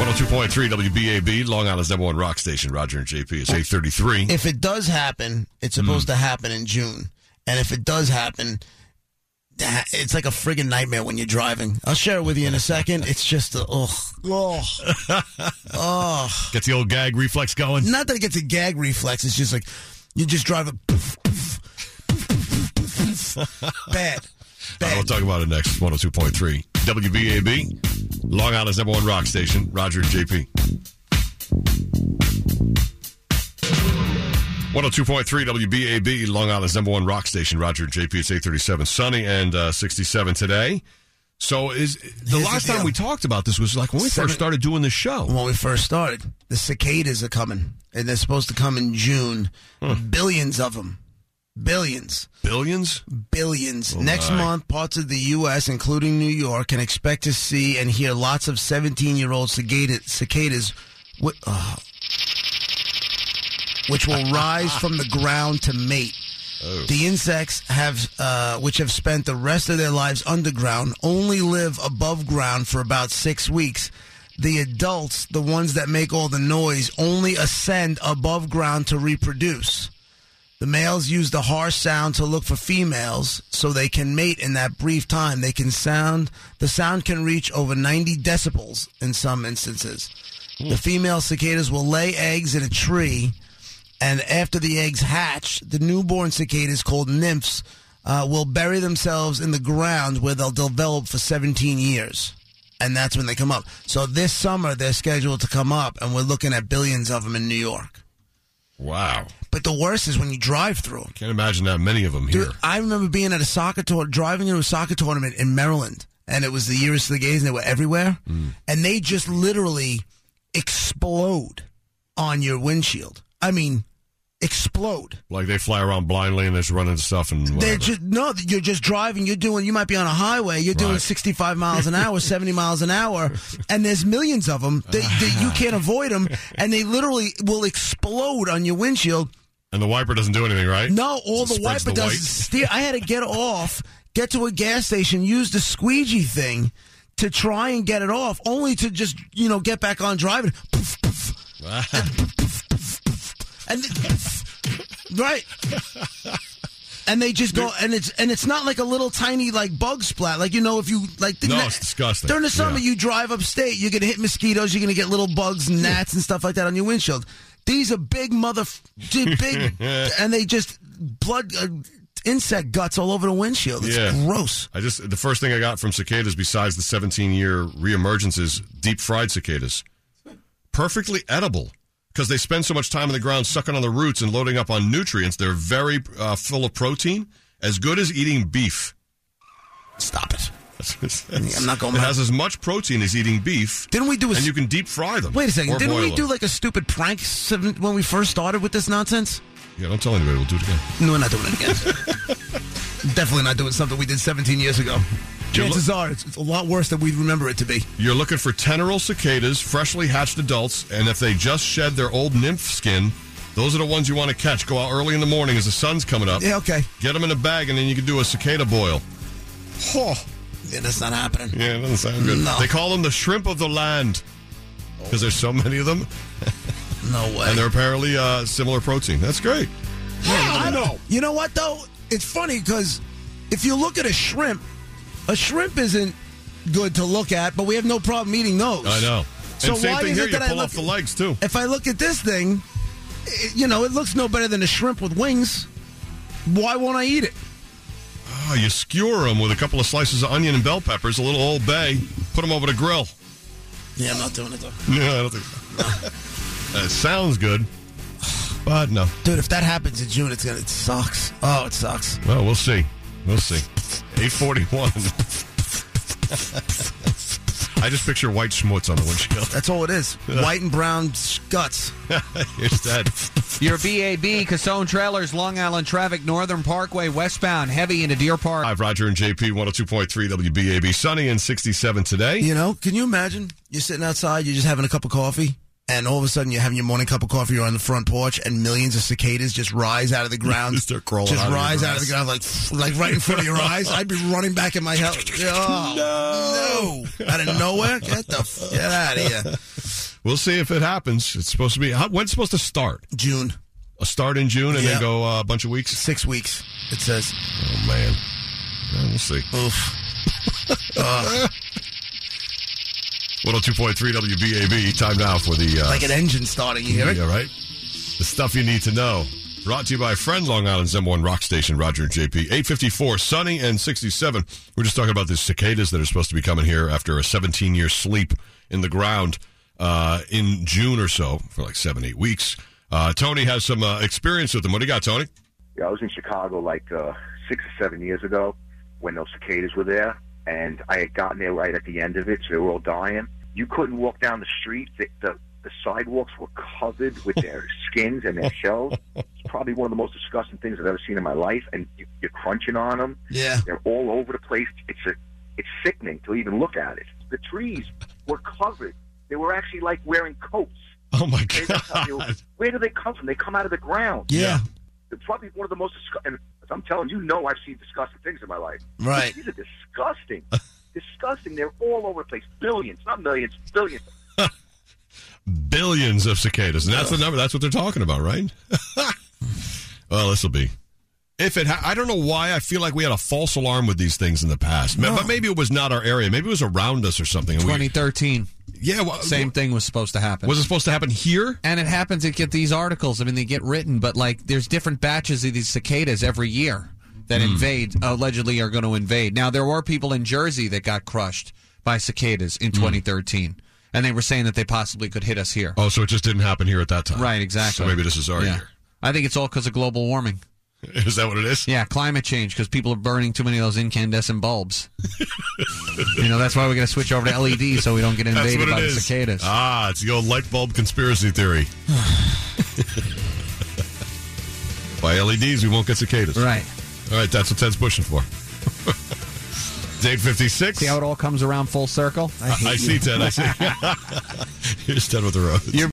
102.3 WBAB, Long Island's number one rock station. Roger and JP. It's 8:33. If it does happen, it's supposed to happen in June. And if it does happen, it's like a friggin' nightmare when you're driving. I'll share it with you in a second. It's just Gets the old gag reflex going. Not that it gets a gag reflex. It's just like you just drive it. Bad. We'll talk about it next. 102.3 WBAB, Long Island's number one rock station. Roger and JP. 102.3 WBAB, Long Island's number one rock station. Roger and JP. It's 8:37. Sunny and 67 today. So the last time we talked about this was like when we first started doing the show. When we first started. The cicadas are coming, and they're supposed to come in June. Billions of them. Billions. Billions? Billions. Oh, Next month, parts of the U.S., including New York, can expect to see and hear lots of 17-year-old cicadas which will rise from the ground to mate. Oh. The insects which have spent the rest of their lives underground, only live above ground for about 6 weeks. The adults, the ones that make all the noise, only ascend above ground to reproduce. The males use the harsh sound to look for females so they can mate in that brief time. The sound can reach over 90 decibels in some instances. The female cicadas will lay eggs in a tree, and after the eggs hatch, the newborn cicadas, called nymphs, will bury themselves in the ground where they'll develop for 17 years. And that's when they come up. So this summer, they're scheduled to come up, and we're looking at billions of them in New York. Wow. But the worst is when you drive through. Can't imagine that many of them here. Dude, I remember being at a driving into a soccer tournament in Maryland, and it was the Year of the Gays, and they were everywhere, and they just literally explode on your windshield. I mean, explode. Like they fly around blindly and just run into stuff and whatever. You're just driving. You might be on a highway. You're doing 65 miles an hour, 70 miles an hour, and there's millions of them. You can't avoid them, and they literally will explode on your windshield. And the wiper doesn't do anything, right? No, all the wiper does is steer. I had to get to a gas station, use the squeegee thing to try and get it off, only to just, get back on driving. Right. And they just go, and it's not like a little tiny bug splat. If you it's disgusting. During the summer, you drive upstate, you're gonna hit mosquitoes, you're gonna get little bugs and gnats and stuff like that on your windshield. These are big, and they just insect guts all over the windshield. It's gross. The first thing I got from cicadas, besides the 17-year reemergence, is deep fried cicadas. Perfectly edible. Because they spend so much time on the ground sucking on the roots and loading up on nutrients. They're very full of protein. As good as eating beef. Stop it. I'm not going. It has as much protein as eating beef. Didn't we do? And you can deep fry them. Wait a second. Didn't we do a stupid prank when we first started with this nonsense? Yeah, don't tell anybody. We'll do it again. No, we're not doing it again. Definitely not doing something we did 17 years ago. Chances are it's a lot worse than we remember it to be. You're looking for teneral cicadas, freshly hatched adults, and if they just shed their old nymph skin, those are the ones you want to catch. Go out early in the morning as the sun's coming up. Yeah, okay. Get them in a bag, and then you can do a cicada boil. Oh. Yeah, that's not happening. Yeah, it doesn't sound good. No. They call them the shrimp of the land because there's so many of them. No way. And they're apparently similar protein. That's great. Yeah, I know. You know what, though? It's funny because if you look at a shrimp isn't good to look at, but we have no problem eating those. I know. So and same why thing is here, it that you pull off the legs, too. If I look at this thing, it looks no better than a shrimp with wings. Why won't I eat it? Oh, you skewer them with a couple of slices of onion and bell peppers, a little Old Bay, put them over the grill. Yeah, I'm not doing it, though. No, I don't think so. It sounds good, but no. Dude, if that happens in June, it sucks. Oh, it sucks. Well, we'll see. 8:41. I just picture white schmutz on the windshield. That's all it is. White and brown guts. Here's that. Your BAB, Cassone Trailers, Long Island traffic, Northern Parkway, westbound, heavy into Deer Park. Hi, Roger and JP, 102.3 WBAB. Sunny and 67 today. Can you imagine? You're sitting outside, you're just having a cup of coffee, and all of a sudden you're having your morning cup of coffee, you're on the front porch, and millions of cicadas just rise out of the ground. Start crawling just out of rise your out of the ground, like right in front of your eyes. I'd be running back in my house. Oh, no. Out of nowhere? Get out of here. We'll see if it happens. It's supposed to be, when's it supposed to start? June. A start in June and then go a bunch of weeks? 6 weeks, it says. Oh, man. Well, we'll see. Oof. 102.3 WBAB. Time now for the... like an engine starting, you hear it? Yeah, right? The stuff you need to know. Brought to you by Friend, Long Island's #1 rock station, Roger and JP. 854, sunny and 67. We're just talking about the cicadas that are supposed to be coming here after a 17-year sleep in the ground in June or so for like 7-8 weeks. Tony has some experience with them. What do you got, Tony? Yeah, I was in Chicago like 6 or 7 years ago when those cicadas were there, and I had gotten there right at the end of it, so they were all dying. You couldn't walk down the street. The sidewalks were covered with their skins and their shells. It's probably one of the most disgusting things I've ever seen in my life, and you're crunching on them. Yeah. They're all over the place. It's sickening to even look at it. The trees were covered. They were actually like wearing coats. Oh, my God. Where do they come from? They come out of the ground. Yeah. They're probably one of the most disgusting. I'm telling you, I've seen disgusting things in my life. Right. These are disgusting. Disgusting. They're all over the place. Billions, not millions, billions. Billions of cicadas. And that's the number. That's what they're talking about, right? Well, this will be. I don't know why I feel like we had a false alarm with these things in the past. No. But maybe it was not our area. Maybe it was around us or something. 2013. Same thing was supposed to happen. Was it supposed to happen here? And it happens. It get these articles. I mean, they get written, but like there's different batches of these cicadas every year that allegedly are going to invade. Now, there were people in Jersey that got crushed by cicadas in 2013. And they were saying that they possibly could hit us here. Oh, so it just didn't happen here at that time. Right, exactly. So maybe this is our year. I think it's all because of global warming. Is that what it is? Yeah, climate change, because people are burning too many of those incandescent bulbs. That's why we're going to switch over to LED so we don't get invaded by the cicadas. Ah, it's the old light bulb conspiracy theory. By LEDs, we won't get cicadas. Right. All right, that's what Ted's pushing for. Date 56. See how it all comes around full circle? I see, Ted. I see. Here's Ted with the Rose.